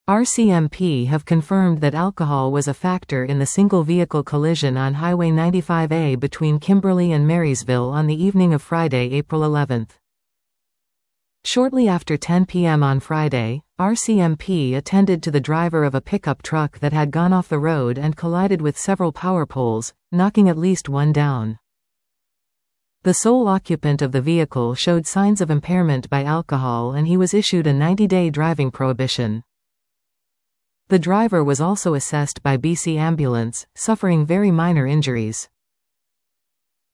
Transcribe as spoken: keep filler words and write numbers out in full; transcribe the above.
R C M P have confirmed that alcohol was a factor in the single-vehicle collision on Highway ninety-five A between Kimberly and Marysville on the evening of Friday, April eleventh. Shortly after ten p m on Friday, R C M P attended to the driver of a pickup truck that had gone off the road and collided with several power poles, knocking at least one down. The sole occupant of the vehicle showed signs of impairment by alcohol and he was issued a ninety-day driving prohibition. The driver was also assessed by B C Ambulance, suffering very minor injuries.